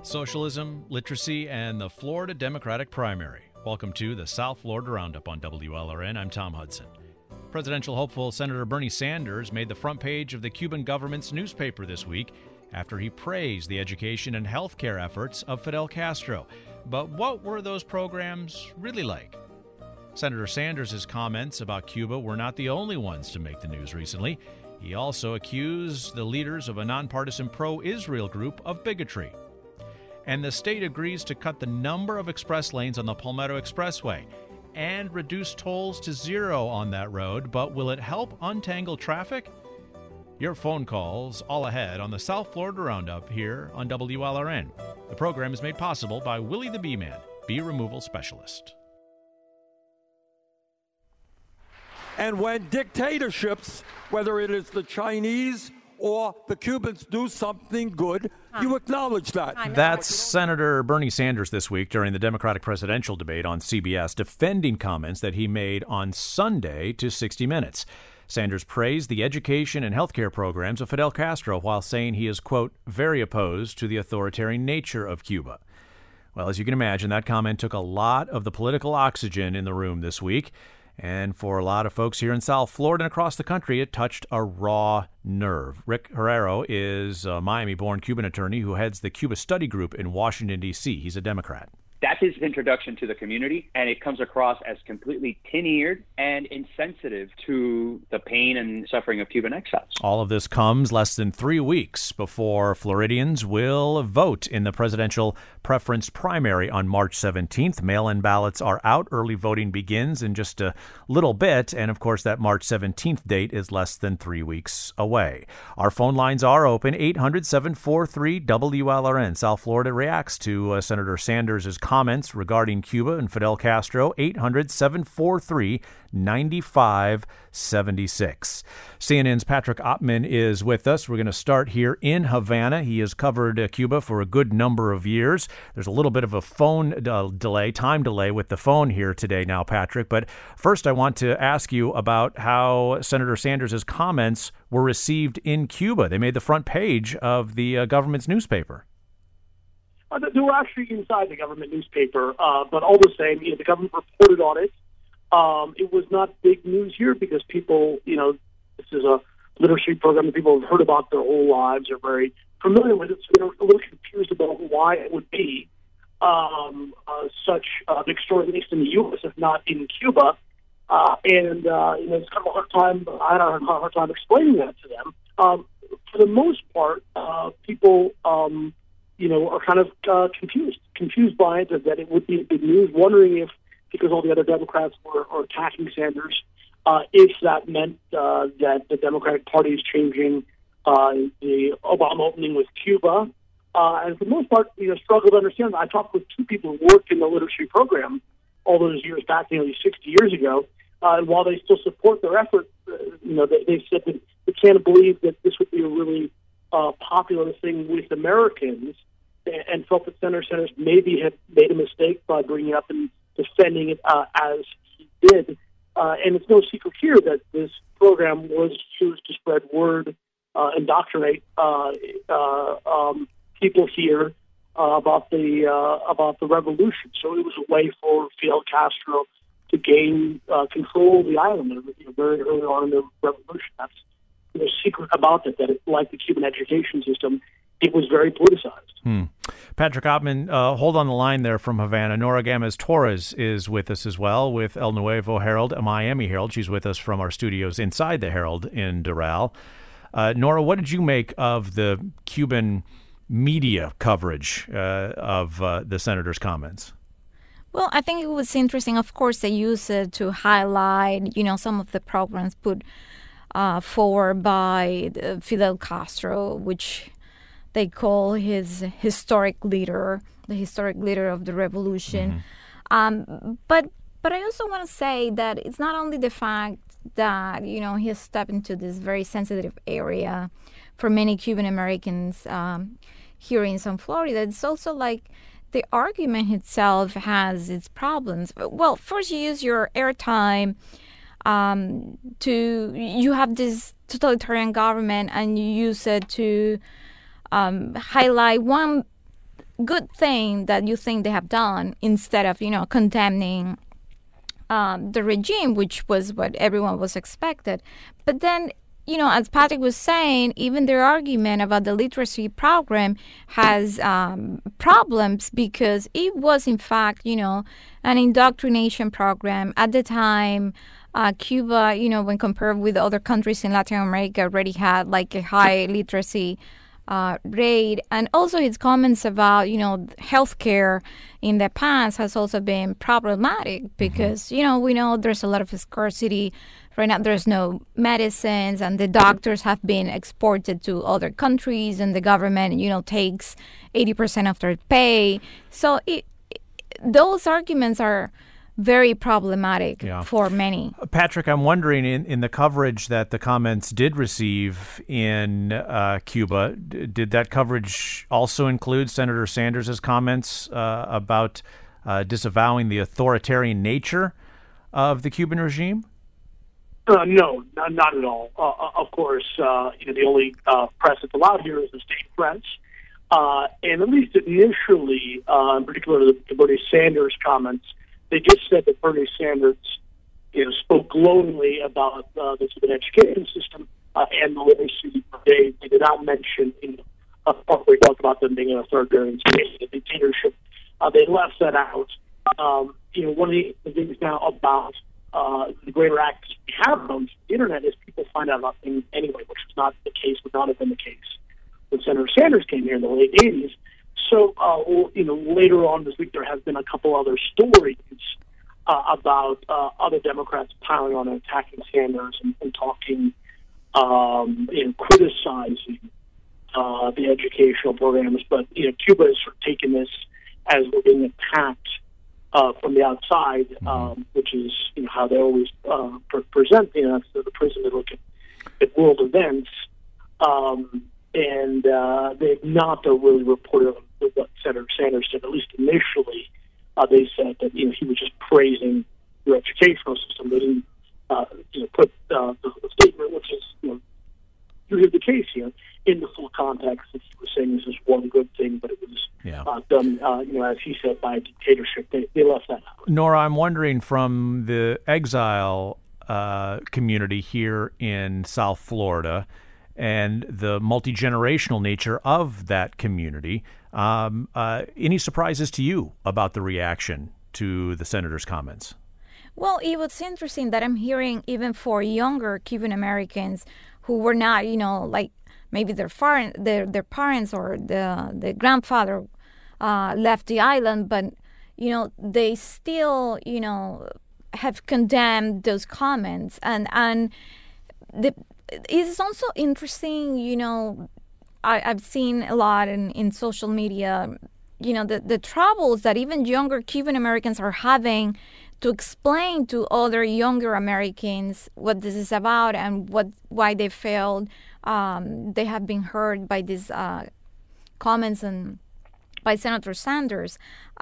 Socialism, literacy, and the Florida Democratic primary. Welcome to the South Florida Roundup on WLRN. I'm Tom Hudson. Presidential hopeful Senator Bernie Sanders made the front page of the Cuban government's newspaper this week after he praised the education and health care efforts of Fidel Castro. But what were those programs really like? Senator Sanders' comments about Cuba were not the only ones to make the news recently. He also accused the leaders of a nonpartisan pro-Israel group of bigotry. And the state agrees to cut the number of express lanes on the Palmetto Expressway and reduce tolls to zero on that road. But will it help untangle traffic? Your phone calls all ahead on the South Florida Roundup here on WLRN. The program is made possible by Willie the Bee Man, bee removal specialist. And when dictatorships, whether it is the Chinese or the Cubans, do something good, you acknowledge that. That's Senator Bernie Sanders this week during the Democratic presidential debate on CBS, defending comments that he made on Sunday to 60 Minutes. Sanders praised the education and health care programs of Fidel Castro while saying he is, quote, very opposed to the authoritarian nature of Cuba. Well, as you can imagine, that comment took a lot of the political oxygen in the room this week. And for a lot of folks here in South Florida and across the country, it touched a raw nerve. Rick Herrero is a Miami-born Cuban attorney who heads the Cuba Study Group in Washington, D.C. He's a Democrat. That's his introduction to the community, and it comes across as completely tin-eared and insensitive to the pain and suffering of Cuban exiles. All of this comes less than 3 weeks before Floridians will vote in the presidential preference primary on March 17th. Mail-in ballots are out. Early voting begins in just a little bit, and of course that March 17th date is less than 3 weeks away. Our phone lines are open, 800-743-WLRN. South Florida reacts to Senator Sanders' comments regarding Cuba and Fidel Castro, 800-743-9576. CNN's Patrick Oppman is with us. We're going to start here in Havana. He has covered Cuba for a good number of years. There's a little bit of a phone time delay with the phone here today now, Patrick. But first, I want to ask you about how Senator Sanders' comments were received in Cuba. They made the front page of the government's newspaper. They were actually inside the government newspaper, but all the same, the government reported on it. It was not big news here because people, this is a literacy program that people have heard about their whole lives, are very familiar with it, so they're a little confused about why it would be such a big story, at least in the U.S., if not in Cuba. It's kind of a hard time. I had a hard time explaining that to them. For the most part, people are kind of confused by it, that it would be big news, wondering if, because all the other Democrats were attacking Sanders, if that meant that the Democratic Party is changing the Obama opening with Cuba. And for the most part, struggled to understand. I talked with two people who worked in the literacy program all those years back, nearly 60 years ago, and while they still support their effort, they said that they can't believe that this would be a really popular thing with Americans, and felt that Senator Sanders maybe had made a mistake by bringing it up and defending it as he did. And it's no secret here that this program was used to spread word, indoctrinate people here about the revolution. So it was a way for Fidel Castro to gain control of the island very early on in the revolution. That's no secret about it, that it, like the Cuban education system, it was very politicized. Patrick Oppman, hold on the line there from Havana. Nora Gamez-Torres is with us as well with El Nuevo Herald, a Miami Herald. She's with us from our studios inside the Herald in Doral. Nora, what did you make of the Cuban media coverage of the senator's comments? Well, I think it was interesting. Of course, they used it to highlight, some of the programs put forward by Fidel Castro, which they call his historic leader, the historic leader of the revolution. But I also want to say that it's not only the fact that, he has stepped into this very sensitive area for many Cuban Americans here in South Florida. It's also like the argument itself has its problems. Well, first you use your airtime you have this totalitarian government and you use it to highlight one good thing that you think they have done instead of, condemning the regime, which was what everyone was expected. But then, as Patrick was saying, even their argument about the literacy program has problems because it was, in fact, an indoctrination program. At the time, Cuba, when compared with other countries in Latin America, already had like a high literacy rate. And also his comments about, healthcare in the past has also been problematic because, we know there's a lot of scarcity. Right now, there's no medicines, and the doctors have been exported to other countries, and the government, takes 80% of their pay. So those arguments are very problematic for many. Patrick, I'm wondering, in the coverage that the comments did receive in Cuba, did that coverage also include Senator Sanders' comments about disavowing the authoritarian nature of the Cuban regime? No, not at all. Of course, the only press that's allowed here is the state press. And at least initially, in particular the Bernie Sanders comments, they just said that Bernie Sanders, spoke glowingly about the Cuban education system and the literacy. They did not mention, we talked about them being an authoritarian state, a dictatorship. They left that out. One of the things now about the greater access we have on the internet is people find out about things anyway, which was not the case, would not have been the case when Senator Sanders came here in the late 80s. So, later on this week, there has been a couple other stories about other Democrats piling on and attacking Sanders and talking, criticizing the educational programs. But, Cuba has sort of taken this as we're being attacked from the outside, which is how they always present. That's the prison they look at world events, and they've not really reported on what Senator Sanders said. At least initially, they said that he was just praising your educational system. They didn't put the statement, which is usually the case here, in the full context. He was saying this is one good thing, but it was done, as he said, by a dictatorship. They left that out. Nora, I'm wondering, from the exile community here in South Florida and the multi-generational nature of that community, any surprises to you about the reaction to the senator's comments? Well, it was interesting that I'm hearing even for younger Cuban Americans who were not, like maybe their parents or the grandfather left the island, but they still have condemned those comments, and it's also interesting. I've seen a lot in social media, the troubles that even younger Cuban Americans are having to explain to other younger Americans what this is about and why they failed. They have been hurt by these comments and by Senator Sanders.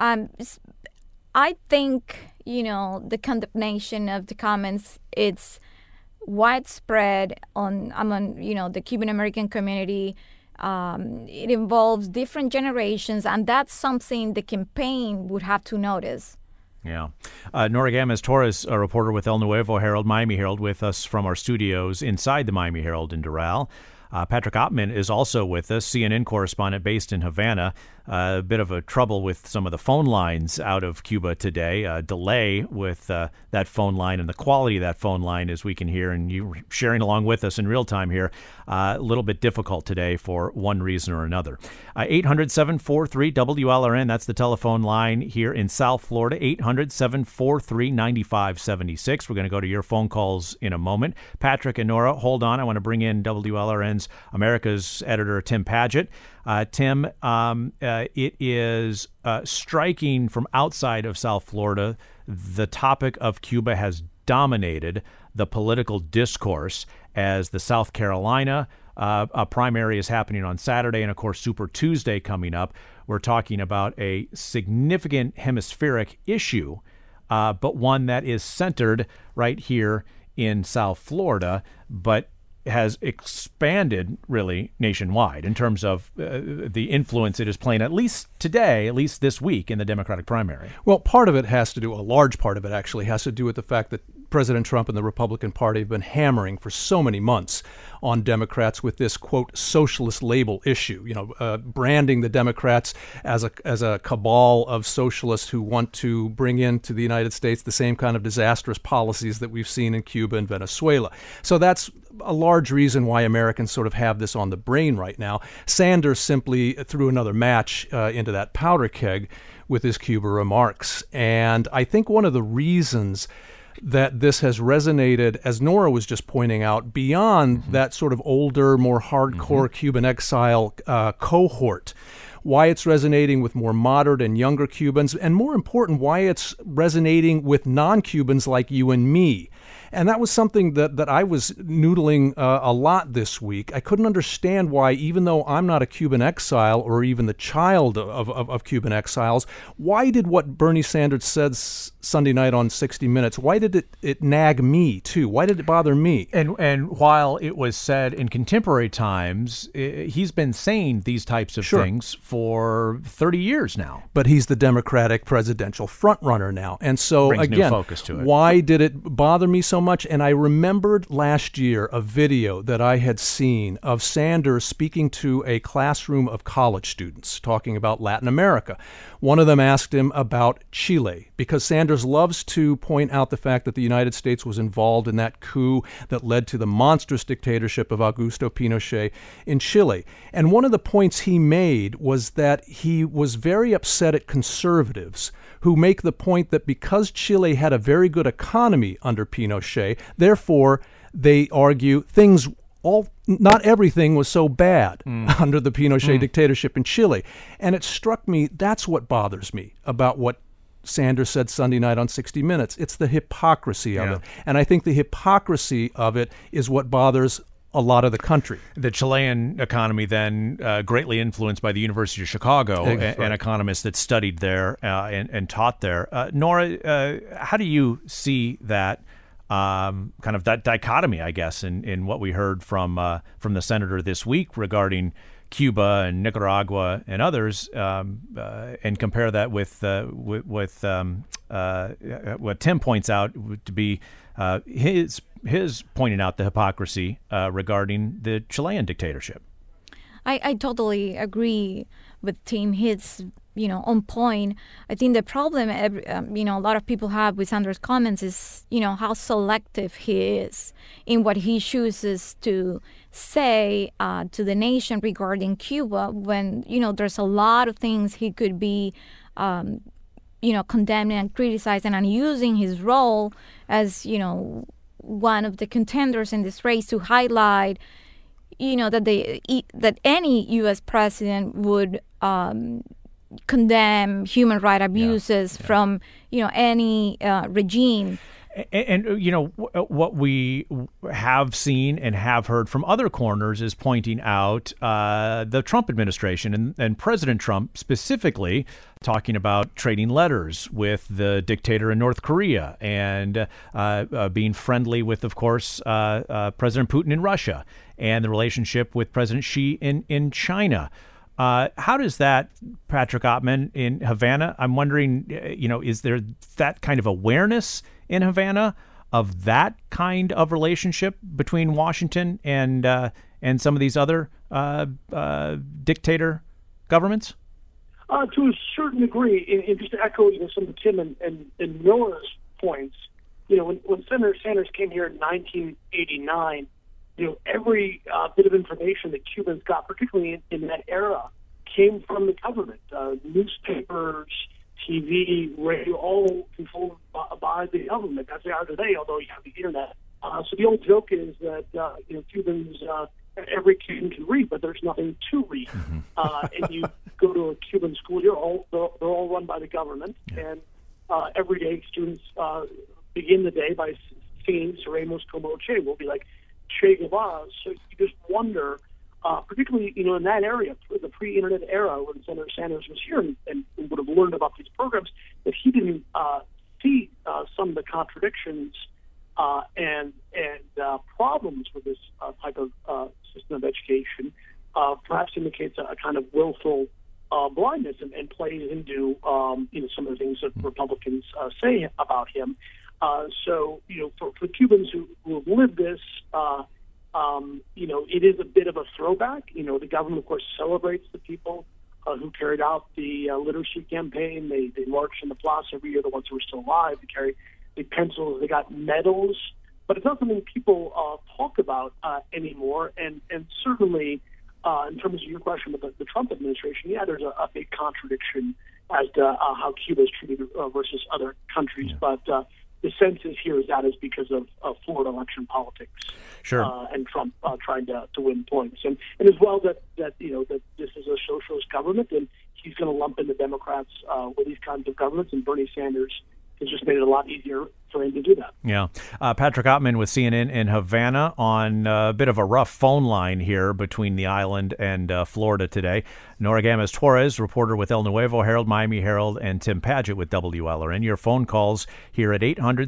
I think, the condemnation of the comments, it's widespread among the Cuban American community. It involves different generations, and that's something the campaign would have to notice. Yeah. Nora Gamez-Torres, a reporter with El Nuevo Herald, Miami Herald, with us from our studios inside the Miami Herald in Doral. Patrick Oppmann is also with us, CNN correspondent based in Havana. A bit of a trouble with some of the phone lines out of Cuba today. A delay with that phone line and the quality of that phone line, as we can hear, and you sharing along with us in real time here. A little bit difficult today for one reason or another. 800-743-WLRN, that's the telephone line here in South Florida. 800-743-9576. We're going to go to your phone calls in a moment. Patrick and Nora, hold on. I want to bring in WLRN's America's editor, Tim Padgett. Tim, it is striking from outside of South Florida. The topic of Cuba has dominated the political discourse as the South Carolina primary is happening on Saturday, and of course Super Tuesday coming up. We're talking about a significant hemispheric issue, but one that is centered right here in South Florida. But has expanded really nationwide in terms of the influence it is playing, at least today, at least this week in the Democratic primary. Well, a large part of it actually has to do with the fact that President Trump and the Republican Party have been hammering for so many months on Democrats with this, quote, socialist label issue, branding the Democrats as a cabal of socialists who want to bring into the United States the same kind of disastrous policies that we've seen in Cuba and Venezuela. So that's a large reason why Americans sort of have this on the brain right now. Sanders simply threw another match into that powder keg with his Cuba remarks. And I think one of the reasons that this has resonated, as Nora was just pointing out, beyond that sort of older, more hardcore Cuban exile cohort, why it's resonating with more moderate and younger Cubans, and more important, why it's resonating with non-Cubans like you and me. And that was something that I was noodling a lot this week. I couldn't understand why, even though I'm not a Cuban exile or even the child of Cuban exiles, why did what Bernie Sanders said Sunday night on 60 Minutes, why did it nag me too? Why did it bother me? And while it was said in contemporary times, he's been saying these types of things for 30 years now. But he's the Democratic presidential frontrunner now. And so, brings again, new focus to it. Why did it bother me so much? And I remembered last year a video that I had seen of Sanders speaking to a classroom of college students talking about Latin America. One of them asked him about Chile, because Sanders loves to point out the fact that the United States was involved in that coup that led to the monstrous dictatorship of Augusto Pinochet in Chile. And one of the points he made was that he was very upset at conservatives who make the point that because Chile had a very good economy under Pinochet, therefore, they argue not everything was so bad under the Pinochet dictatorship in Chile. And it struck me, that's what bothers me about what Sanders said Sunday night on 60 Minutes. It's the hypocrisy of it. And I think the hypocrisy of it is what bothers a lot of the country. The Chilean economy then greatly influenced by the University of Chicago, an economist that studied there and taught there. Nora, how do you see that kind of that dichotomy, I guess, in what we heard from the senator this week regarding Cuba and Nicaragua and others, and compare that with what Tim points out to be his pointing out the hypocrisy regarding the Chilean dictatorship. I totally agree with Tim. He's on point. I think the problem a lot of people have with Sanders' comments is how selective he is in what he chooses to say to the nation regarding Cuba, when there's a lot of things he could be condemning and criticizing, and using his role as one of the contenders in this race to highlight that any U.S. president would condemn human rights abuses from any regime. And what we have seen and have heard from other corners is pointing out the Trump administration and President Trump specifically talking about trading letters with the dictator in North Korea and being friendly with, of course, President Putin in Russia and the relationship with President Xi in China. How does that, Patrick Ottman, in Havana? I'm wondering, is there that kind of awareness in Havana of that kind of relationship between Washington and some of these other dictator governments? To a certain degree, and just to echo some of Tim and Nora's points, when Senator Sanders came here in 1989, every bit of information that Cubans got, particularly in that era, came from the government. Newspapers, TV, radio, all controlled by the government, as they are today, although you have the internet. So the old joke is that Cubans, every Cuban can read, but there's nothing to read. And you go to a Cuban school, they're all run by the government, and every day students begin the day by singing "Seremos como Che." We'll be like Che Guevara. So you just wonder, particularly in that area, the pre-internet era, when Senator Sanders was here and would have learned about these programs, that he didn't see some of the contradictions and problems with this type of system of education perhaps indicates a kind of willful blindness and plays into some of the things that Republicans say about him. So for Cubans who have lived this, it is a bit of a throwback. The government, of course, celebrates the people who carried out the literacy campaign. They marched in the plaza every year, the ones who were still alive. They carried big pencils. They got medals. But it's not something people talk about anymore. And certainly, in terms of your question about the Trump administration, there's a big contradiction as to how Cuba is treated versus other countries. Yeah. But the sense is because of Florida election politics. Sure. And Trump trying to win points, and as well that this is a socialist government, and he's going to lump in the Democrats with these kinds of governments, and Bernie Sanders has just made it a lot easier for him to do that. Yeah. Patrick Ottman with CNN in Havana on a bit of a rough phone line here between the island and Florida today. Nora Gamas-Torres, reporter with El Nuevo Herald, Miami Herald, and Tim Padgett with WLRN. Your phone calls here at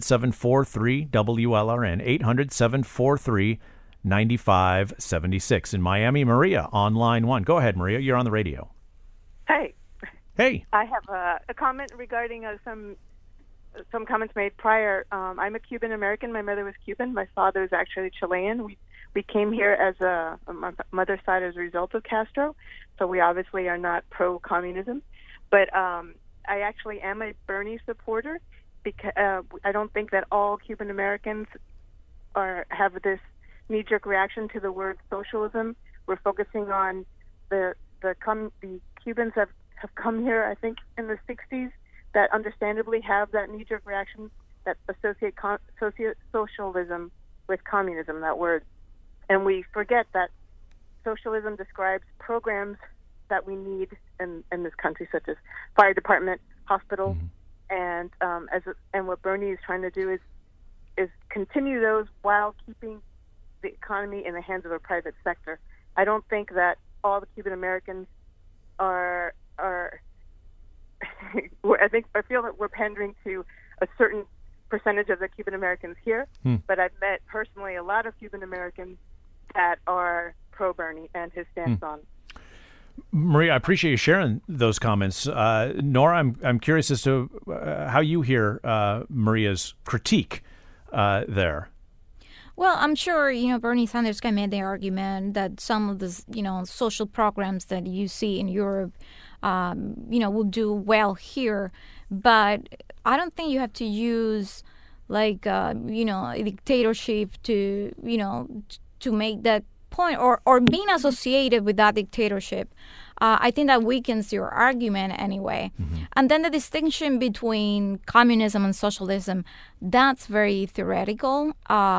800-743-WLRN, 800-743-9576. In Miami, Maria on line 1. Go ahead, Maria. You're on the radio. Hey. Hey. I have a comment regarding some comments made prior. I'm a Cuban American. My mother was Cuban. My father is actually Chilean. We came here as my mother's side as a result of Castro, so we obviously are not pro-communism. But I actually am a Bernie supporter because I don't think that all Cuban Americans have this knee-jerk reaction to the word socialism. We're focusing on the Cubans have come here, I think, in the 60s, that understandably have that knee-jerk reaction that associate socialism with communism, that word. And we forget that socialism describes programs that we need in this country, such as fire department, hospital, and what Bernie is trying to do is continue those while keeping the economy in the hands of a private sector. I don't think that all the Cuban Americans are I feel that we're pandering to a certain percentage of the Cuban Americans here, but I've met personally a lot of Cuban Americans that are pro-Bernie and his stance on. Maria, I appreciate you sharing those comments. Nora, I'm curious as to how you hear Maria's critique there. Well, I'm sure, Bernie Sanders can make the argument that some of the, social programs that you see in Europe, will do well here. But I don't think you have to use, a dictatorship to make that point or being associated with that dictatorship. I think that weakens your argument anyway. And then the distinction between communism and socialism, that's very theoretical.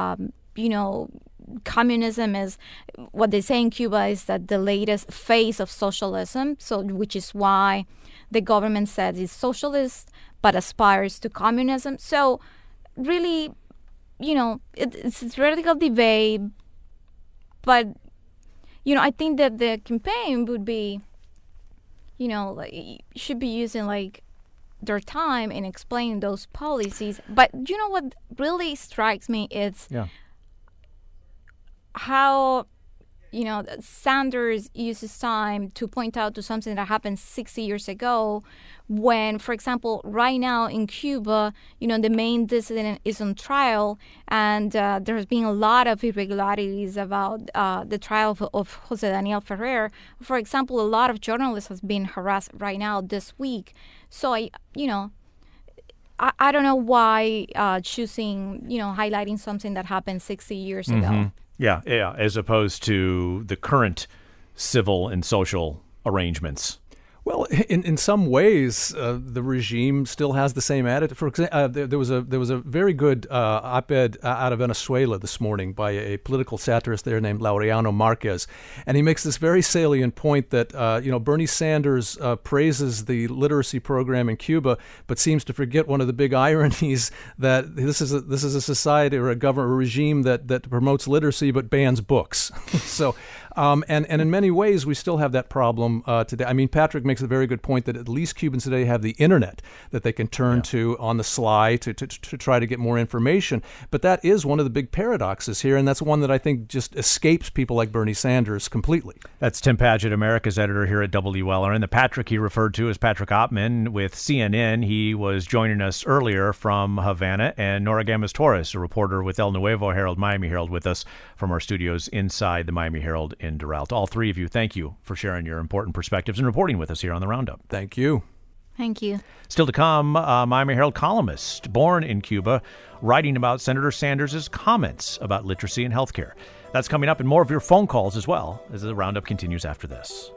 Communism is what they say in Cuba is that the latest phase of socialism, which is why the government says it's socialist but aspires to communism. So really, it's a theoretical debate, but I think that the campaign would be, should be using their time in explaining those policies. But what really strikes me is how Sanders uses time to point out to something that happened 60 years ago when, for example, right now in Cuba, the main dissident is on trial, and there's been a lot of irregularities about the trial of Jose Daniel Ferrer. For example, a lot of journalists have been harassed right now this week. So I don't know why choosing, highlighting something that happened 60 years ago. Yeah, as opposed to the current civil and social arrangements. Well, in some ways, the regime still has the same attitude. For example, there was a very good op-ed out of Venezuela this morning by a political satirist there named Laureano Marquez, and he makes this very salient point that Bernie Sanders praises the literacy program in Cuba, but seems to forget one of the big ironies that this is a society or a regime that promotes literacy but bans books. So. And in many ways, we still have that problem today. I mean, Patrick makes a very good point that at least Cubans today have the internet that they can turn to on the sly to try to get more information. But that is one of the big paradoxes here, and that's one that I think just escapes people like Bernie Sanders completely. That's Tim Padgett, America's editor here at WLRN. The Patrick he referred to is Patrick Oppman with CNN. He was joining us earlier from Havana, and Nora Gamas-Torres, a reporter with El Nuevo Herald, Miami Herald, with us from our studios inside the Miami Herald in Doral. To all three of you, thank you for sharing your important perspectives and reporting with us here on the Roundup. Thank you. Thank you. Still to come, Miami Herald columnist born in Cuba, writing about Senator Sanders' comments about literacy and healthcare. That's coming up, and more of your phone calls as well as the Roundup continues after this.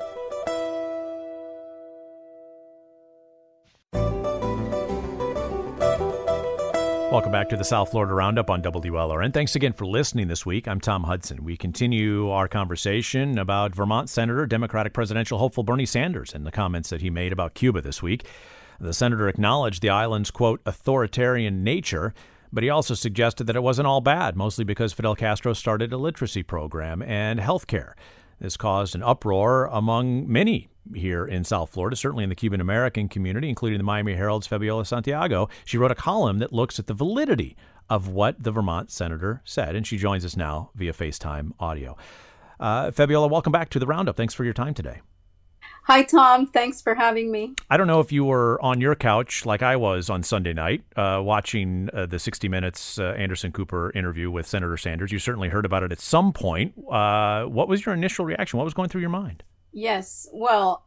Welcome back to the South Florida Roundup on WLRN. Thanks again for listening this week. I'm Tom Hudson. We continue our conversation about Vermont Senator, Democratic presidential hopeful Bernie Sanders and the comments that he made about Cuba this week. The senator acknowledged the island's, quote, authoritarian nature, but he also suggested that it wasn't all bad, mostly because Fidel Castro started a literacy program and health care. This caused an uproar among many here in South Florida, certainly in the Cuban-American community, including the Miami Herald's Fabiola Santiago. She wrote a column that looks at the validity of what the Vermont senator said, and she joins us now via FaceTime audio. Fabiola, welcome back to the Roundup. Thanks for your time today. Hi, Tom. Thanks for having me. I don't know if you were on your couch like I was on Sunday night watching the 60 Minutes Anderson Cooper interview with Senator Sanders. You certainly heard about it at some point. What was your initial reaction? What was going through your mind? Yes. Well,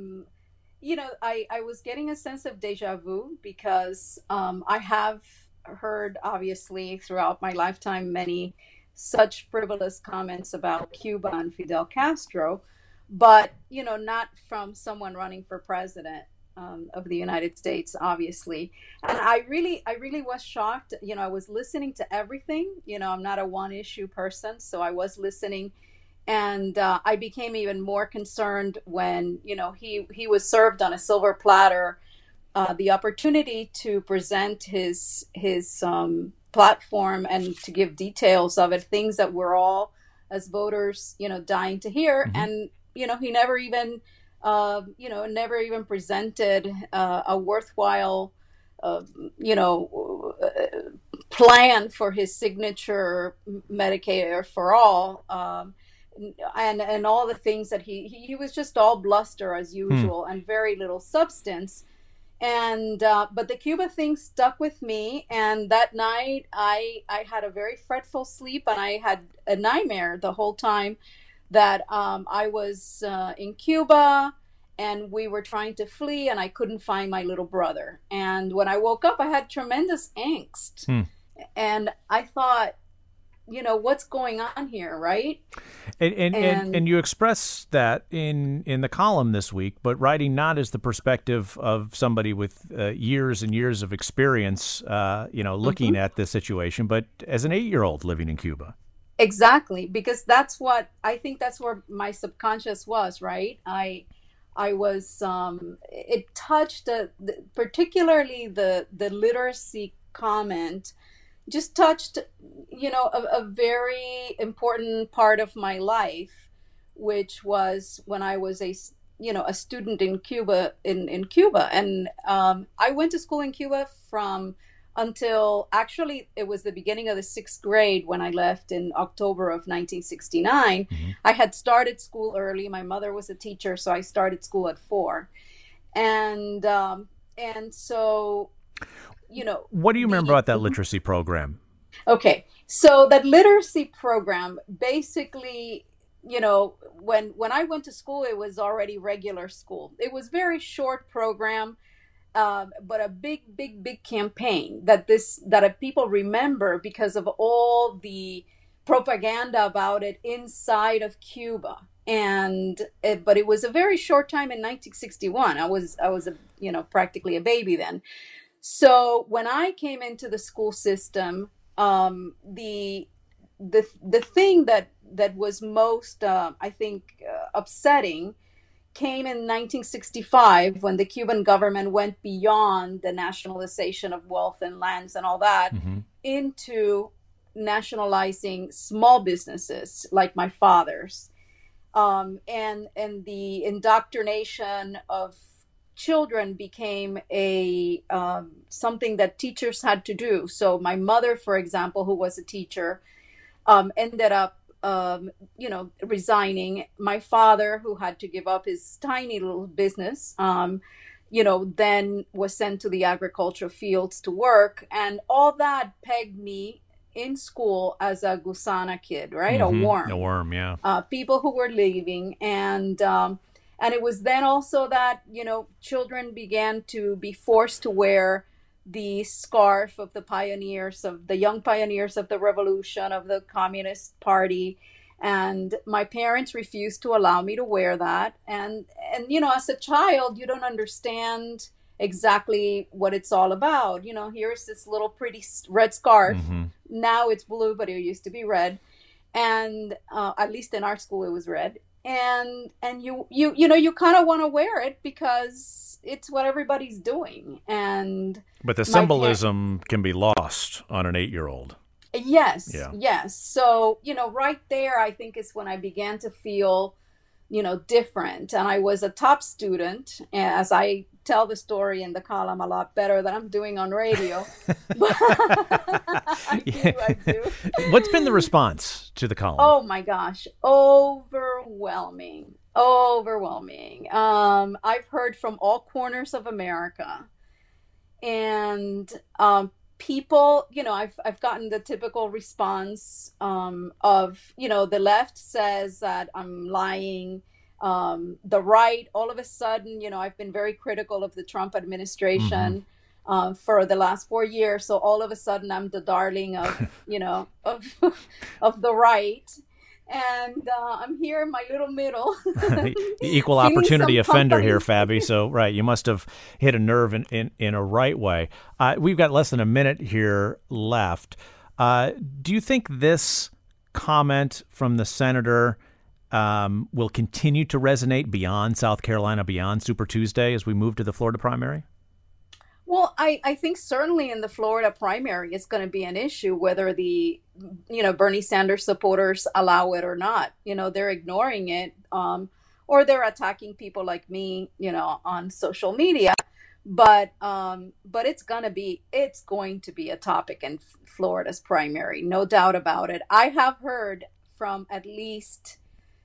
I was getting a sense of deja vu because I have heard, obviously, throughout my lifetime, many such frivolous comments about Cuba and Fidel Castro. But, not from someone running for president of the United States, obviously. And I really was shocked. I was listening to everything. I'm not a one-issue person, so I was listening. And I became even more concerned when, he was served on a silver platter the opportunity to present his platform and to give details of it, things that we're all, as voters, dying to hear. Mm-hmm. And he never even presented a worthwhile, plan for his signature Medicare for all, and all the things that he was just all bluster as usual and very little substance. And but the Cuba thing stuck with me, and that night I had a very fretful sleep, and I had a nightmare the whole time that I was in Cuba and we were trying to flee and I couldn't find my little brother. And when I woke up, I had tremendous angst. And I thought, what's going on here, right? And you express that in the column this week, but writing not as the perspective of somebody with years and years of experience, looking at this situation, but as an 8-year-old living in Cuba. Exactly, because that's what I think. That's where my subconscious was, right? I was. It touched particularly the literacy comment. Just touched, a very important part of my life, which was when I was a student in Cuba. In Cuba, and I went to school in Cuba until actually it was the beginning of the 6th grade when I left in October of 1969. Mm-hmm. I had started school early. My mother was a teacher, so I started school at 4. And so, what do you remember about that literacy program? Okay, so that literacy program basically, when I went to school, it was already regular school. It was very short program. But a big campaign that people remember because of all the propaganda about it inside of Cuba. But it was a very short time in 1961. I was practically a baby then. So when I came into the school system, the thing that was most upsetting came in 1965 when the Cuban government went beyond the nationalization of wealth and lands and all that into nationalizing small businesses like my father's. And the indoctrination of children became a something that teachers had to do. So my mother, for example, who was a teacher, ended up resigning. My father, who had to give up his tiny little business, then was sent to the agricultural fields to work, and all that pegged me in school as a gusana kid, right? A worm. A worm, yeah. People who were leaving, and it was then also that children began to be forced to wear the scarf of the young pioneers of the revolution, of the Communist Party. And my parents refused to allow me to wear that. And as a child, you don't understand exactly what it's all about. Here's this little pretty red scarf. Now it's blue, but it used to be red. And at least in our school, it was red. And you kind of want to wear it because it's what everybody's doing. But the symbolism can be lost on an 8-year-old. Yes. Yeah. Yes. So, right there, I think is when I began to feel, different. And I was a top student, as I tell the story in the column a lot better than I'm doing on radio. I do. What's been the response to the column? Oh my gosh. Overwhelming. I've heard from all corners of America, and people, I've gotten the typical response of, the left says that I'm lying. The right, all of a sudden, I've been very critical of the Trump administration for the last 4 years. So all of a sudden I'm the darling of, of the right. And I'm here in my little middle. The equal opportunity offender here, Fabi. So, right, you must have hit a nerve in a right way. We've got less than a minute here left. Do you think this comment from the senator will continue to resonate beyond South Carolina, beyond Super Tuesday as we move to the Florida primary? Well, I think certainly in the Florida primary, it's going to be an issue whether the, Bernie Sanders supporters allow it or not. They're ignoring it, or they're attacking people like me, on social media. But it's going to be a topic in Florida's primary, no doubt about it. I have heard from at least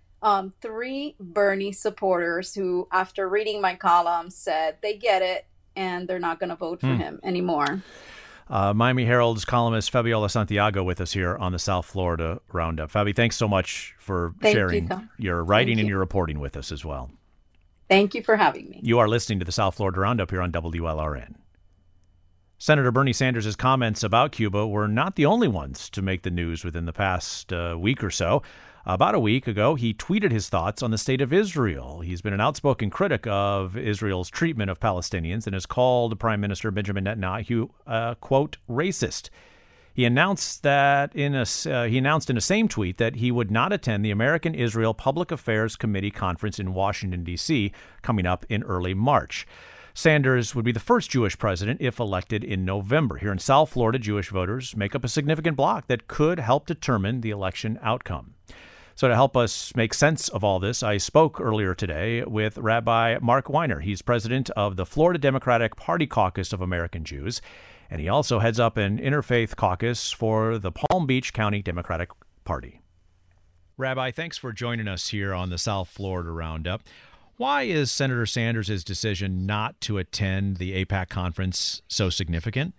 3 Bernie supporters who, after reading my column, said they get it and they're not going to vote for him anymore. Miami Herald's columnist Fabiola Santiago with us here on the South Florida Roundup. Fabi, thanks so much for sharing your writing and your reporting with us as well. Thank you for having me. You are listening to the South Florida Roundup here on WLRN. Senator Bernie Sanders' comments about Cuba were not the only ones to make the news within the past week or so. About a week ago, he tweeted his thoughts on the state of Israel. He's been an outspoken critic of Israel's treatment of Palestinians and has called Prime Minister Benjamin Netanyahu, quote, racist. He announced in a same tweet that he would not attend the American-Israel Public Affairs Committee conference in Washington, D.C., coming up in early March. Sanders would be the first Jewish president if elected in November. Here in South Florida, Jewish voters make up a significant bloc that could help determine the election outcome. So to help us make sense of all this, I spoke earlier today with Rabbi Mark Weiner. He's president of the Florida Democratic Party Caucus of American Jews, and he also heads up an interfaith caucus for the Palm Beach County Democratic Party. Rabbi, thanks for joining us here on the South Florida Roundup. Why is Senator Sanders' decision not to attend the AIPAC conference so significant?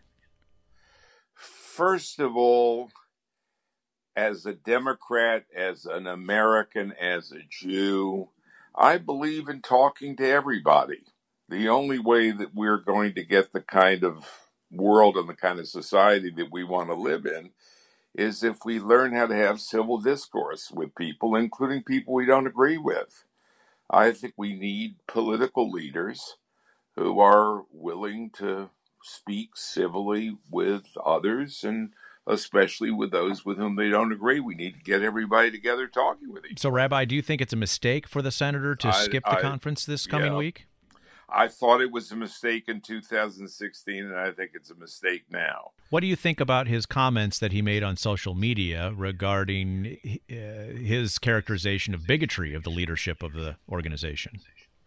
First of all, as a Democrat, as an American, as a Jew, I believe in talking to everybody. The only way that we're going to get the kind of world and the kind of society that we want to live in is if we learn how to have civil discourse with people, including people we don't agree with. I think we need political leaders who are willing to speak civilly with others, and especially with those with whom they don't agree. We need to get everybody together talking with each other. So, Rabbi, do you think it's a mistake for the senator to skip the conference this coming week? I thought it was a mistake in 2016, and I think it's a mistake now. What do you think about his comments that he made on social media regarding his characterization of bigotry of the leadership of the organization?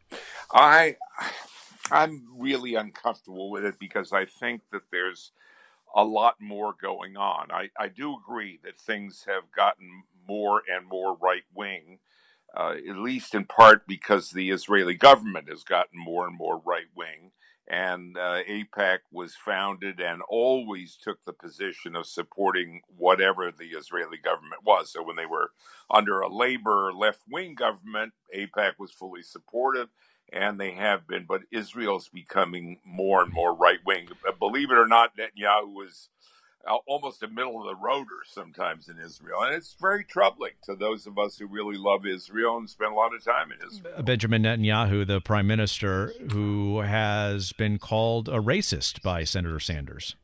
I'm really uncomfortable with it because I think that there's a lot more going on. I do agree that things have gotten more and more right wing, at least in part because the Israeli government has gotten more and more right wing. And AIPAC was founded and always took the position of supporting whatever the Israeli government was. So when they were under a labor left wing government, AIPAC was fully supportive, and they have been. But Israel's becoming more and more right wing. Believe it or not, Netanyahu is almost a middle of the roader sometimes in Israel. And it's very troubling to those of us who really love Israel and spend a lot of time in Israel. Benjamin Netanyahu, the prime minister, who has been called a racist by Senator Sanders.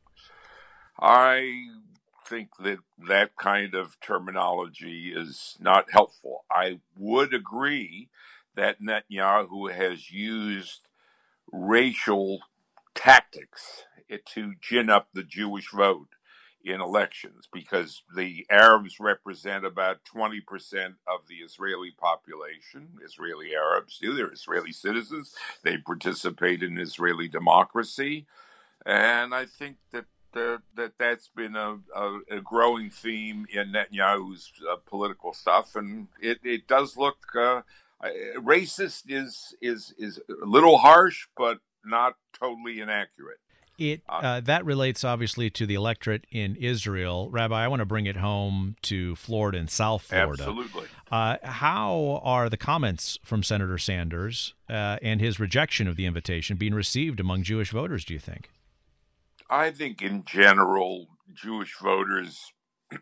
I think that that kind of terminology is not helpful. I would agree that Netanyahu has used racial tactics to gin up the Jewish vote in elections, because the Arabs represent about 20% of the Israeli population. Israeli Arabs do. They're Israeli citizens. They participate in Israeli democracy. And I think that that's been a growing theme in Netanyahu's political stuff. And it does look racist is a little harsh, but not totally inaccurate. That relates obviously to the electorate in Israel. Rabbi, I want to bring it home to Florida and South Florida. Absolutely. How are the comments from Senator Sanders and his rejection of the invitation being received among Jewish voters, do you think? I think in general, Jewish voters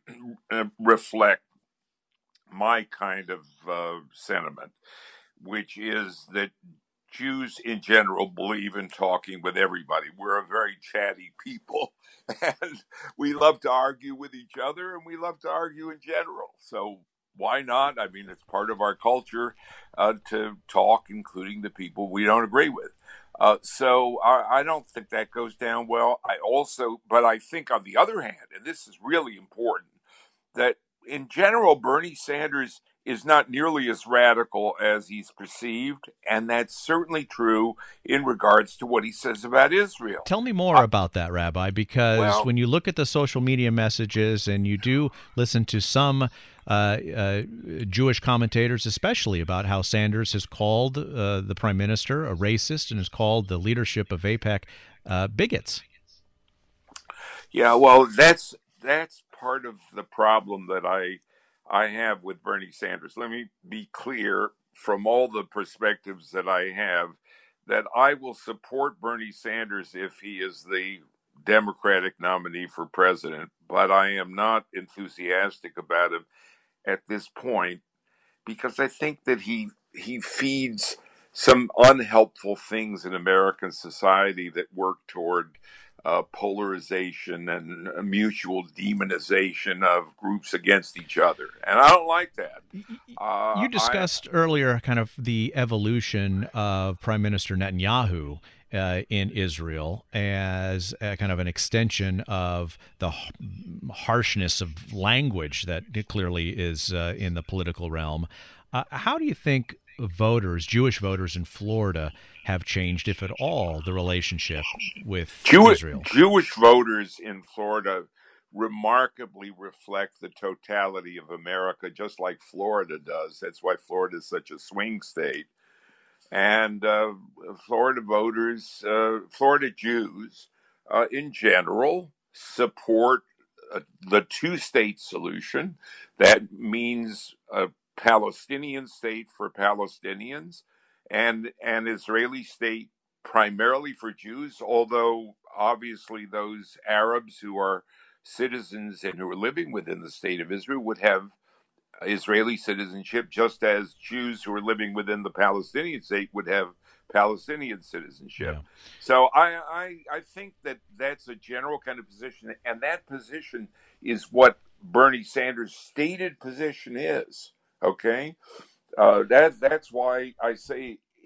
reflect my kind of sentiment, which is that Jews in general believe in talking with everybody. We're a very chatty people, and we love to argue with each other, and we love to argue in general. So why not? I mean, it's part of our culture to talk, including the people we don't agree with. So I don't think that goes down well. But I think on the other hand, and this is really important, that in general, Bernie Sanders is not nearly as radical as he's perceived, and that's certainly true in regards to what he says about Israel. Tell me more about that, Rabbi, because when you look at the social media messages and you do listen to some Jewish commentators, especially about how Sanders has called the prime minister a racist and has called the leadership of AIPAC bigots. Yeah, well, that's part of the problem that I have with Bernie Sanders. Let me be clear from all the perspectives that I have that I will support Bernie Sanders if he is the Democratic nominee for president, but I am not enthusiastic about him at this point because I think that he feeds some unhelpful things in American society that work toward polarization and mutual demonization of groups against each other. And I don't like that. You discussed earlier kind of the evolution of Prime Minister Netanyahu in Israel as kind of an extension of the harshness of language that clearly is in the political realm. How do you think Jewish voters in Florida have changed, if at all, the relationship with Israel? Jewish voters in Florida remarkably reflect the totality of America, just like Florida does. That's why Florida is such a swing state. And Florida Jews in general support the two-state solution. That means a Palestinian state for Palestinians and an Israeli state primarily for Jews, although obviously those Arabs who are citizens and who are living within the state of Israel would have Israeli citizenship, just as Jews who are living within the Palestinian state would have Palestinian citizenship. Yeah. So I think that that's a general kind of position, and that position is what Bernie Sanders' stated position is. Okay, that's why I say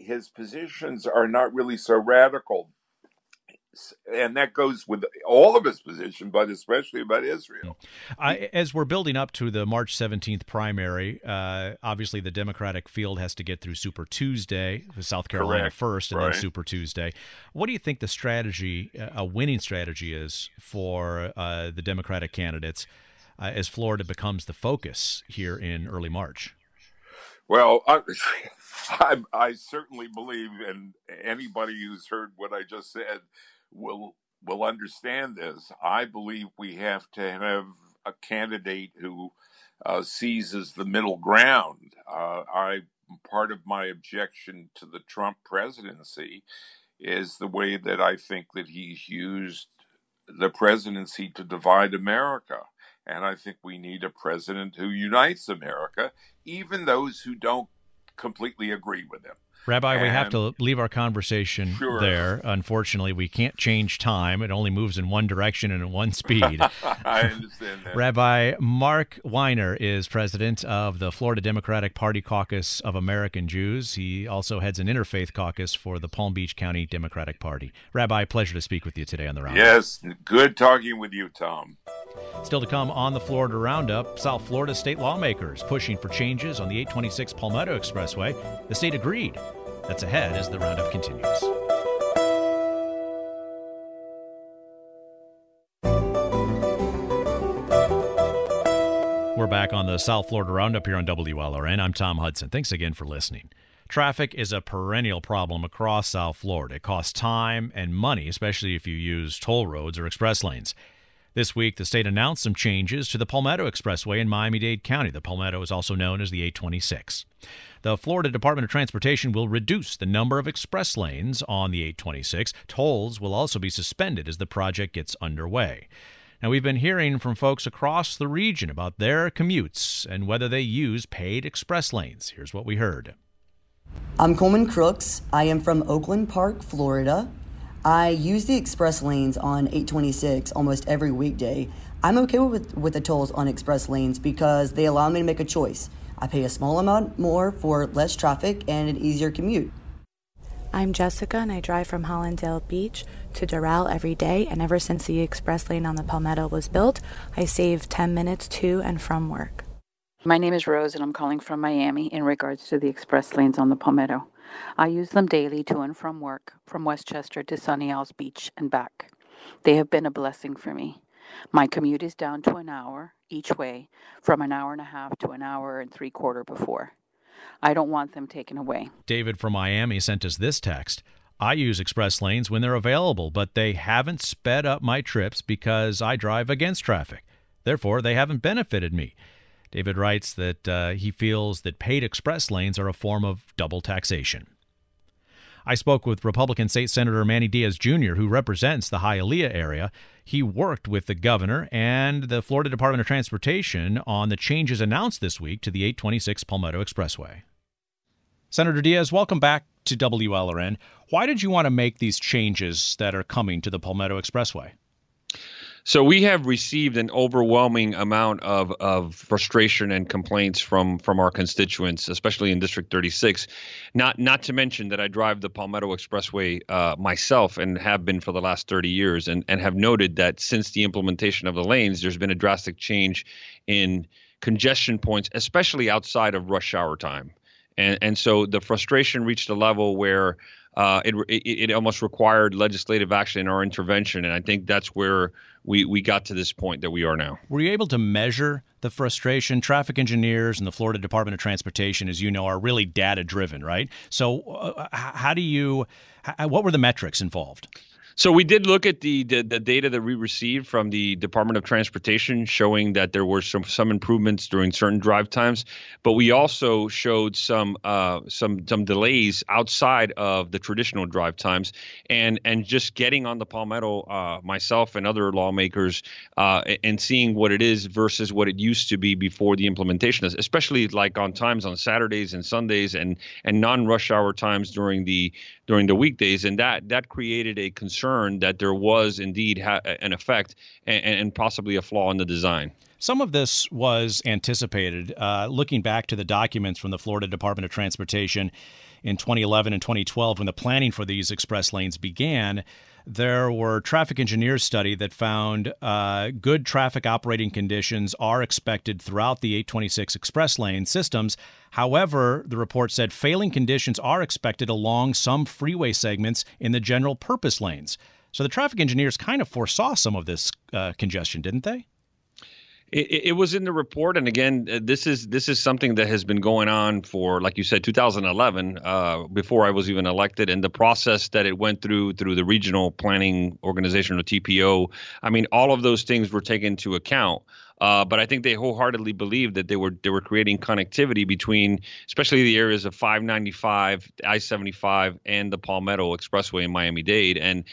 his positions are not really so radical. And that goes with all of his position, but especially about Israel. As we're building up to the March 17th primary, obviously the Democratic field has to get through Super Tuesday, South Carolina first, and then Super Tuesday. What do you think the strategy, a winning strategy is for the Democratic candidates as Florida becomes the focus here in early March? Well, I certainly believe, and anybody who's heard what I just said will understand this. I believe we have to have a candidate who seizes the middle ground. Part of my objection to the Trump presidency is the way that I think that he's used the presidency to divide America. And I think we need a president who unites America, even those who don't completely agree with him. Rabbi, we have to leave our conversation there. Unfortunately, we can't change time. It only moves in one direction and at one speed. I understand that. Rabbi Mark Weiner is president of the Florida Democratic Party Caucus of American Jews. He also heads an interfaith caucus for the Palm Beach County Democratic Party. Rabbi, pleasure to speak with you today on the Roundup. Yes, good talking with you, Tom. Still to come on the Florida Roundup, South Florida state lawmakers pushing for changes on the 826 Palmetto Expressway. The state agreed. That's ahead as the Roundup continues. We're back on the South Florida Roundup here on WLRN. I'm Tom Hudson. Thanks again for listening. Traffic is a perennial problem across South Florida. It costs time and money, especially if you use toll roads or express lanes. This week, the state announced some changes to the Palmetto Expressway in Miami-Dade County. The Palmetto is also known as the 826. The Florida Department of Transportation will reduce the number of express lanes on the 826. Tolls will also be suspended as the project gets underway. Now, we've been hearing from folks across the region about their commutes and whether they use paid express lanes. Here's what we heard. I'm Coleman Crooks. I am from Oakland Park, Florida. I use the express lanes on 826 almost every weekday. I'm okay with the tolls on express lanes because they allow me to make a choice. I pay a small amount more for less traffic and an easier commute. I'm Jessica, and I drive from Hollandale Beach to Doral every day, and ever since the express lane on the Palmetto was built, I save 10 minutes to and from work. My name is Rose, and I'm calling from Miami in regards to the express lanes on the Palmetto. I use them daily to and from work, from Westchester to Sunny Isles Beach and back. They have been a blessing for me. My commute is down to an hour each way, from an hour and a half to an hour and three-quarter before. I don't want them taken away. David from Miami sent us this text. I use express lanes when they're available, but they haven't sped up my trips because I drive against traffic. Therefore, they haven't benefited me. David writes that he feels that paid express lanes are a form of double taxation. I spoke with Republican State Senator Manny Diaz Jr., who represents the Hialeah area. He worked with the governor and the Florida Department of Transportation on the changes announced this week to the 826 Palmetto Expressway. Senator Diaz, welcome back to WLRN. Why did you want to make these changes that are coming to the Palmetto Expressway? So we have received an overwhelming amount of frustration and complaints from our constituents, especially in District 36. Not to mention that I drive the Palmetto Expressway myself and have been for the last 30 years and have noted that since the implementation of the lanes, there's been a drastic change in congestion points, especially outside of rush hour time. And so the frustration reached a level where it almost required legislative action or intervention. And I think that's where we got to this point that we are now. Were you able to measure the frustration? Traffic engineers and the Florida Department of Transportation, as you know, are really data-driven, right? So what were the metrics involved? So we did look at the data that we received from the Department of Transportation showing that there were some improvements during certain drive times, but we also showed some delays outside of the traditional drive times, and just getting on the Palmetto, myself and other lawmakers, and seeing what it is versus what it used to be before the implementation, especially like on times on Saturdays and Sundays and non-rush hour times during the weekdays, and that created a concern that there was indeed an effect and possibly a flaw in the design. Some of this was anticipated. Looking back to the documents from the Florida Department of Transportation, in 2011 and 2012 when the planning for these express lanes began, there were traffic engineers study that found good traffic operating conditions are expected throughout the 826 express lane systems. However, the report said failing conditions are expected along some freeway segments in the general purpose lanes. So the traffic engineers kind of foresaw some of this congestion, didn't they? It was in the report, and again, this is something that has been going on for, like you said, 2011, before I was even elected, and the process that it went through the regional planning organization, or TPO. I mean, all of those things were taken into account. But I think they wholeheartedly believed that they were creating connectivity between, especially the areas of 595, I-75, and the Palmetto Expressway in Miami-Dade. And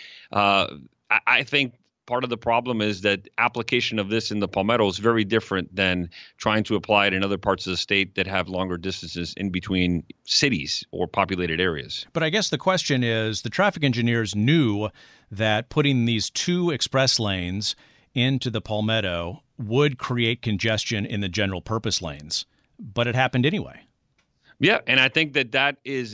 I think part of the problem is that application of this in the Palmetto is very different than trying to apply it in other parts of the state that have longer distances in between cities or populated areas. But I guess the question is, the traffic engineers knew that putting these two express lanes into the Palmetto would create congestion in the general purpose lanes, but it happened anyway. Yeah, and I think that is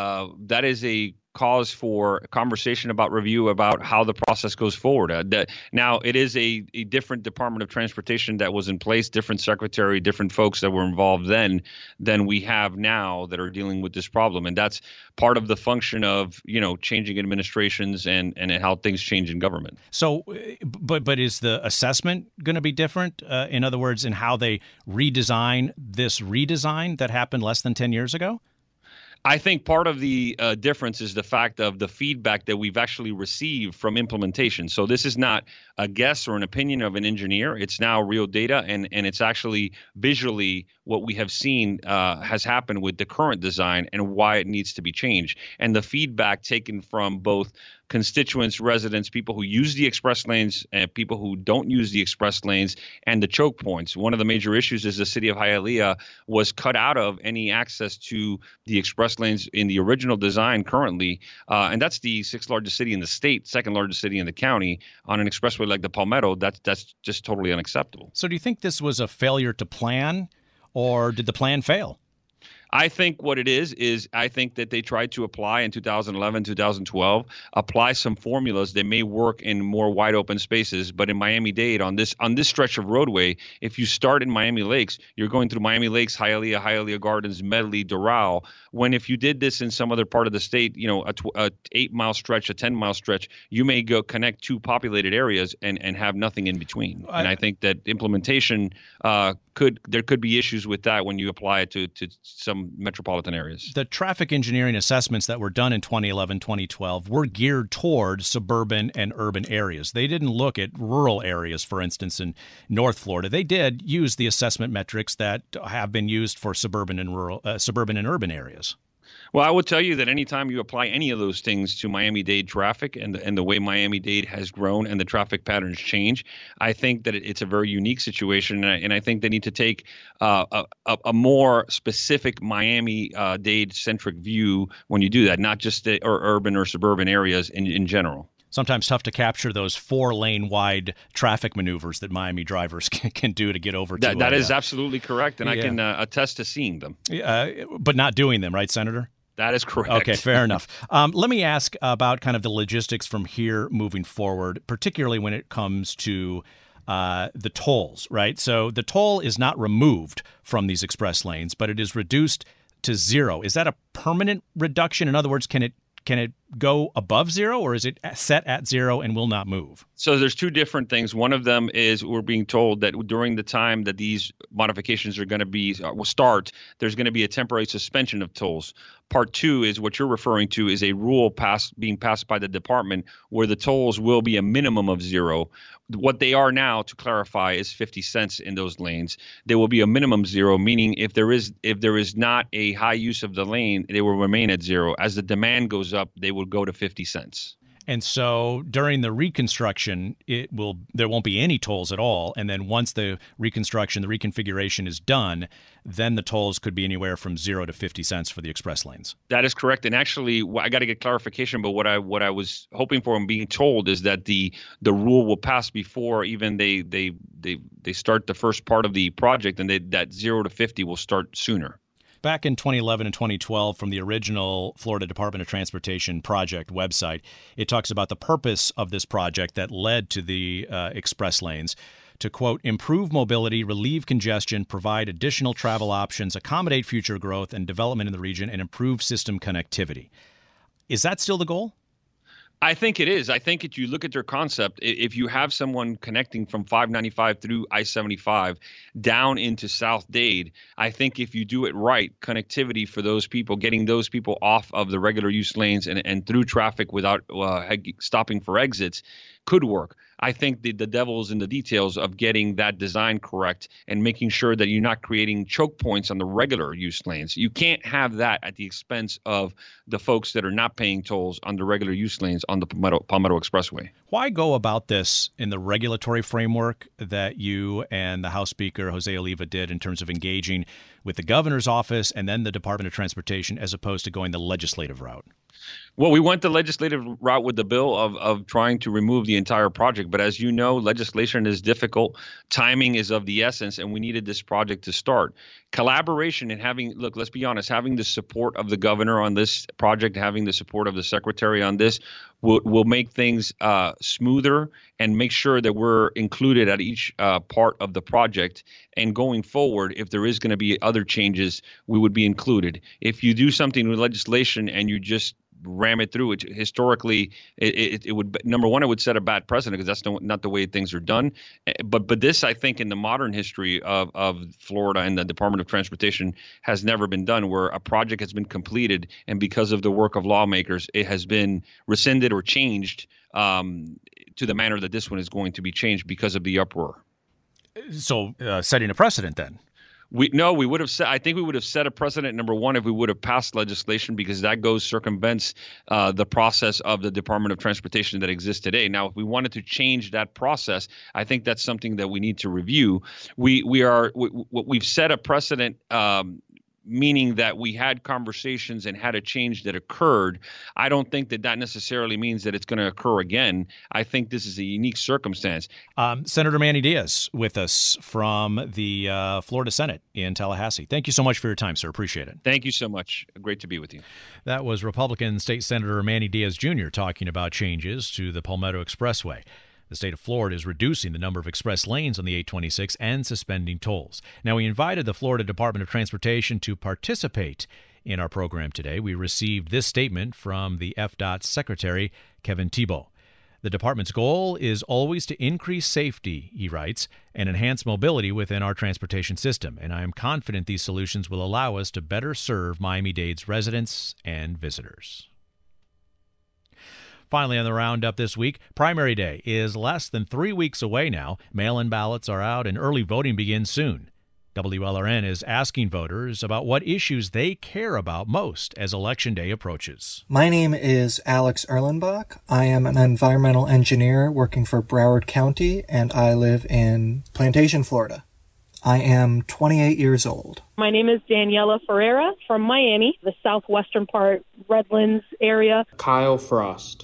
a cause for conversation about review about how the process goes forward. Now, it is a different Department of Transportation that was in place, different secretary, different folks that were involved then than we have now that are dealing with this problem. And that's part of the function of, changing administrations and how things change in government. So, but is the assessment going to be different? In other words, in how they redesign this redesign that happened less than 10 years ago? I think part of the difference is the fact of the feedback that we've actually received from implementation. So this is not a guess or an opinion of an engineer. It's now real data, and it's actually visually what we have seen has happened with the current design and why it needs to be changed. And the feedback taken from both constituents, residents, people who use the express lanes and people who don't use the express lanes, and the choke points. One of the major issues is the city of Hialeah was cut out of any access to the express lanes in the original design currently. And that's the sixth largest city in the state, second largest city in the county. On an expressway like the Palmetto, that's just totally unacceptable. So do you think this was a failure to plan, or did the plan fail? I think what it is I think that they tried to apply in 2011, 2012, apply some formulas that may work in more wide open spaces. But in Miami-Dade, on this stretch of roadway, if you start in Miami Lakes, you're going through Miami Lakes, Hialeah, Hialeah Gardens, Medley, Doral. When if you did this in some other part of the state, a 8-mile stretch, a 10-mile stretch, you may go connect two populated areas and have nothing in between. And I think that implementation there could be issues with that when you apply it to some metropolitan areas. The traffic engineering assessments that were done in 2011, 2012 were geared toward suburban and urban areas. They didn't look at rural areas, for instance, in North Florida. They did use the assessment metrics that have been used for suburban and urban areas. Well, I would tell you that anytime you apply any of those things to Miami-Dade traffic and the way Miami-Dade has grown and the traffic patterns change, I think that it's a very unique situation. And I think they need to take a more specific Miami-Dade centric view when you do that, not just the urban or suburban areas in general. Sometimes tough to capture those 4-lane wide traffic maneuvers that Miami drivers can do to get over to. That is absolutely correct, and I can attest to seeing them. But not doing them, right, Senator? That is correct. Okay, fair enough. Let me ask about kind of the logistics from here moving forward, particularly when it comes to the tolls, right? So the toll is not removed from these express lanes, but it is reduced to zero. Is that a permanent reduction? In other words, can it go above zero, or is it set at zero and will not move? So there's two different things. One of them is we're being told that during the time that these modifications are going to will start, there's going to be a temporary suspension of tolls. Part two is what you're referring to is a rule being passed by the department where the tolls will be a minimum of zero. What they are now, to clarify, is 50 cents in those lanes. There will be a minimum zero, meaning if there is not a high use of the lane, they will remain at zero. As the demand goes up, they will go to 50 cents. And so during the reconstruction, there won't be any tolls at all. And then once the reconfiguration is done, then the tolls could be anywhere from 0 to 50 cents for the express lanes. That is correct. And actually, I got to get clarification. But what I was hoping for and being told is that the rule will pass before even they start the first part of the project, and that 0 to 50 will start sooner. Back in 2011 and 2012, from the original Florida Department of Transportation project website, it talks about the purpose of this project that led to the express lanes to, quote, improve mobility, relieve congestion, provide additional travel options, accommodate future growth and development in the region, and improve system connectivity. Is that still the goal? I think it is. I think if you look at their concept, if you have someone connecting from 595 through I-75 down into South Dade, I think if you do it right, connectivity for those people, getting those people off of the regular use lanes and through traffic without stopping for exits could work. I think the devil is in the details of getting that design correct and making sure that you're not creating choke points on the regular use lanes. You can't have that at the expense of the folks that are not paying tolls on the regular use lanes on the Palmetto Expressway. Why go about this in the regulatory framework that you and the House Speaker, Jose Oliva, did in terms of engaging with the governor's office and then the Department of Transportation as opposed to going the legislative route? Well, we went the legislative route with the bill of trying to remove the entire project. But as you know, legislation is difficult. Timing is of the essence, and we needed this project to start. Collaboration and let's be honest, having the support of the governor on this project, having the support of the secretary on this will make things smoother and make sure that we're included at each part of the project. And going forward, if there is going to be other changes, we would be included. If you do something with legislation and you just ram it through, historically, it would, number one, it would set a bad precedent because that's not the way things are done. But this, I think, in the modern history of Florida and the Department of Transportation has never been done, where a project has been completed and because of the work of lawmakers, it has been rescinded or changed to the manner that this one is going to be changed because of the uproar. So setting a precedent then? We would have set. I think we would have set a precedent. Number one, if we would have passed legislation, because that circumvents the process of the Department of Transportation that exists today. Now, if we wanted to change that process, I think that's something that we need to review. We've set a precedent. Meaning that we had conversations and had a change that occurred. I don't think that necessarily means that it's going to occur again. I think this is a unique circumstance. Senator Manny Diaz with us from the Florida Senate in Tallahassee. Thank you so much for your time, sir. Appreciate it. Thank you so much. Great to be with you. That was Republican State Senator Manny Diaz Jr. talking about changes to the Palmetto Expressway. The state of Florida is reducing the number of express lanes on the 826 and suspending tolls. Now, we invited the Florida Department of Transportation to participate in our program today. We received this statement from the FDOT Secretary, Kevin Thibault. The department's goal is always to increase safety, he writes, and enhance mobility within our transportation system. And I am confident these solutions will allow us to better serve Miami-Dade's residents and visitors. Finally, on the roundup this week, primary day is less than 3 weeks away now. Mail-in ballots are out and early voting begins soon. WLRN is asking voters about what issues they care about most as Election Day approaches. My name is Alex Erlenbach. I am an environmental engineer working for Broward County, and I live in Plantation, Florida. I am 28 years old. My name is Daniela Ferreira from Miami, the southwestern part, Redlands area. Kyle Frost.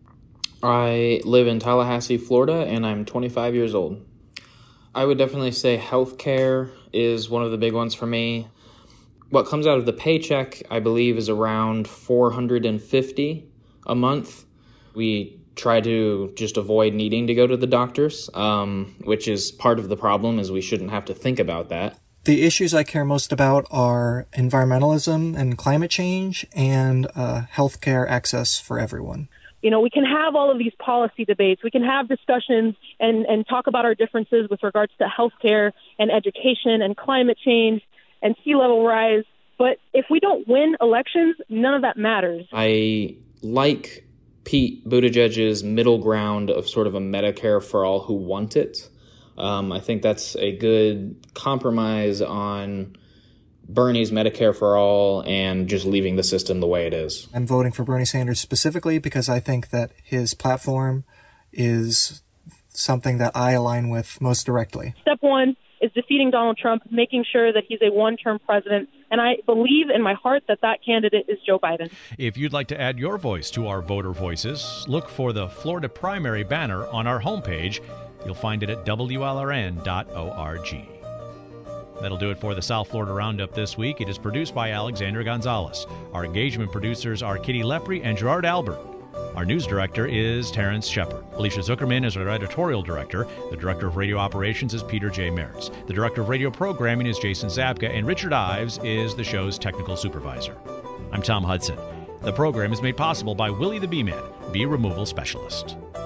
I live in Tallahassee, Florida, and I'm 25 years old. I would definitely say healthcare is one of the big ones for me. What comes out of the paycheck, I believe, is around $450 a month. We try to just avoid needing to go to the doctors, which is part of the problem, is we shouldn't have to think about that. The issues I care most about are environmentalism and climate change and healthcare access for everyone. You know, we can have all of these policy debates. We can have discussions and talk about our differences with regards to healthcare and education and climate change and sea level rise. But if we don't win elections, none of that matters. I like Pete Buttigieg's middle ground of sort of a Medicare for all who want it. I think that's a good compromise on Bernie's Medicare for all and just leaving the system the way it is. I'm voting for Bernie Sanders specifically because I think that his platform is something that I align with most directly. Step one is defeating Donald Trump, making sure that he's a one-term president. And I believe in my heart that that candidate is Joe Biden. If you'd like to add your voice to our voter voices, look for the Florida primary banner on our homepage. You'll find it at WLRN.org. That'll do it for the South Florida Roundup this week. It is produced by Alexander Gonzalez. Our engagement producers are Kitty Lepre and Gerard Albert. Our news director is Terrence Shepard. Alicia Zuckerman is our editorial director. The director of radio operations is Peter J. Maris. The director of radio programming is Jason Zabka, and Richard Ives is the show's technical supervisor. I'm Tom Hudson. The program is made possible by Willie the Bee Man, bee removal specialist.